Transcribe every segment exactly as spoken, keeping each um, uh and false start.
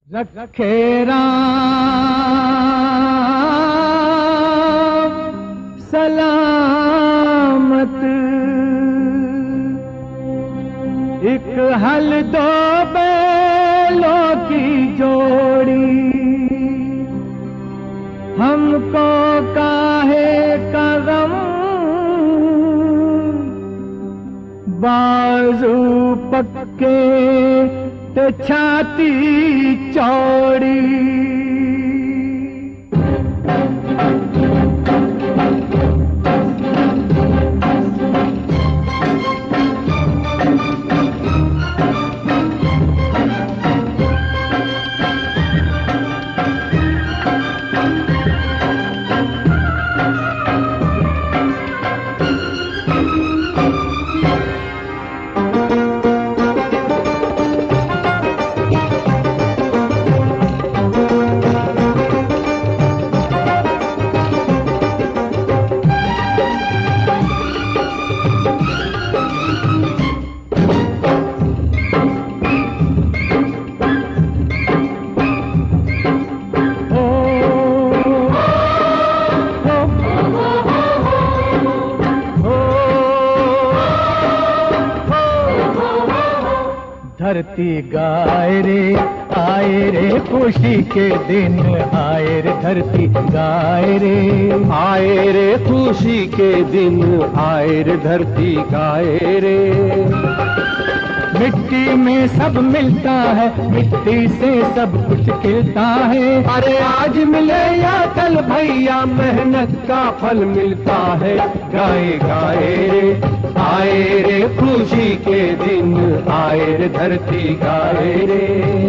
रखे राम सलामत, एक हल दो बैलों की जोड़ी, हमको काहे का गम, बाजू पक्के ते छाती चौड़ी। धरती गाए रे आए रे खुशी के दिन, आए रे धरती गाए रे, आए रे खुशी के दिन, आए रे धरती गाए रे। मिट्टी में सब मिलता है, मिट्टी से सब कुछ खिलता है, अरे आज मिले या कल भैया मेहनत का फल मिलता है। गाए गाए रे आए रे खुशी के दिन, आए रे धरती गाए रे।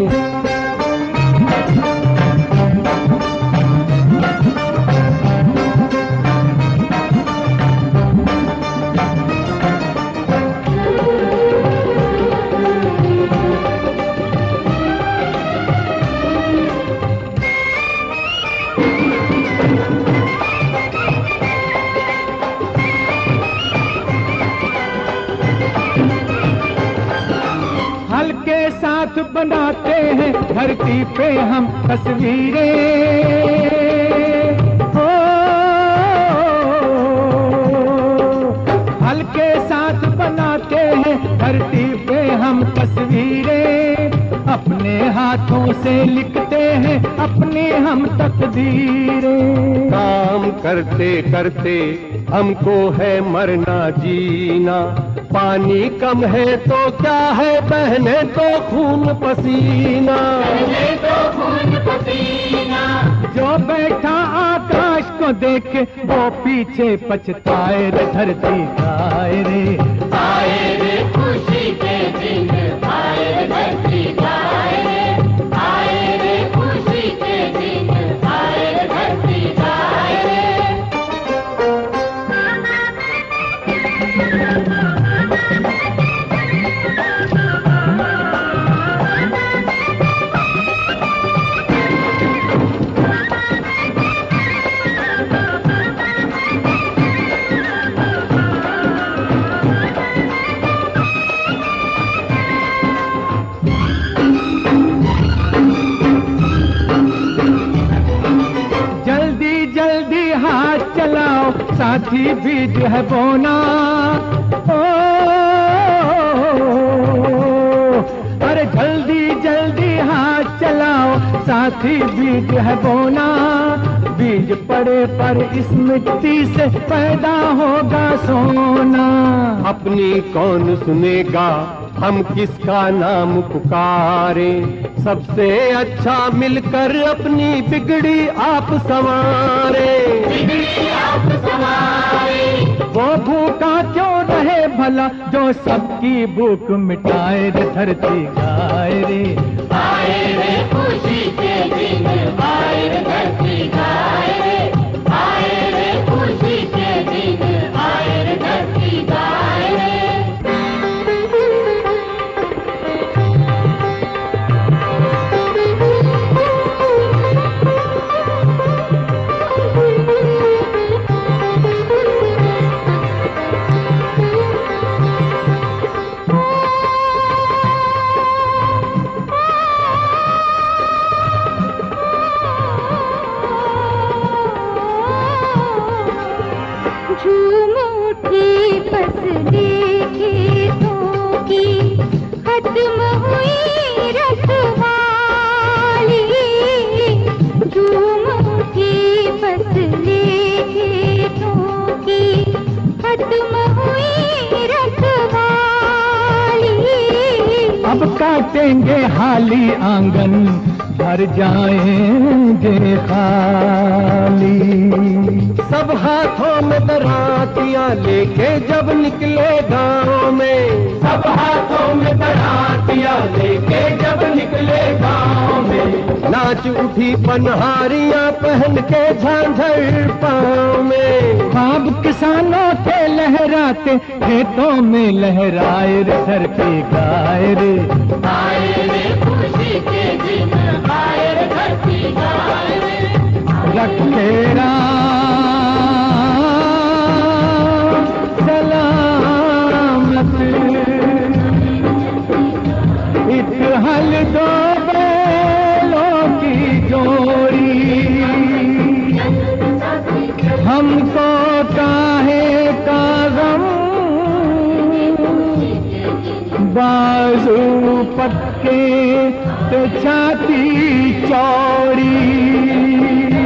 हल के साथ बनाते हैं धरती पे हम तस्वीरें, हो हल के साथ बनाते हैं धरती पे हम तस्वीरें, अपने हाथों से लिखते हैं अपनी हम तकदीरें। काम करते करते हमको है मरना जीना, पानी कम है तो क्या है बहने तो खून पसीना, बहने तो खून पसीना। जो बैठा आकाश को देखे वो पीछे पछताए रे धरती गाए रे, आए रे खुशी के दिन, आए रे धरती गाए रे, आए रे खुशी के दिन, आए रे धरती गाए रे। जल्दी जल्दी हाथ चलाओ साथी बीज है बोना, ओ अरे जल्दी जल्दी हाथ चलाओ साथी बीज है बोना, बीज पड़े पर इस मिट्टी से पैदा होगा सोना। अपनी कौन सुनेगा हम किसका नाम पुकारे, सबसे अच्छा मिलकर अपनी बिगड़ी आप संवारे, बिगड़ी आप संवारे। वो भूखा क्यों रहे भला जो सबकी भूख मिटाए रे धरती गाए रे, आए रे खुशी के दिन, आए रे धरती गाए रे, आए रे खुशी के दिन, आए रे धरती गाए रे। Oh तुम हुई रखवाली। अब काटेंगे हाली आंगन, भर जाएंगे खाली। सब हाथों में दरातियां लेके जब निकले गांव में, सब हाथों में दरातियां लेके जब निकले गांव में, नाच उठी पनहारियां पहन के झांझर पाँव में। ख्वाब किसानों के लहराते खेतों में लहराए रे धरती गाए रे। आए रे खुशी के दिन, आए रे धरती गाए रे। रखेरा सलामत, इत हल दो बैलों की जोड़ी, हमको काहे का गम, बाजू पक्के तो छाती चौड़ी।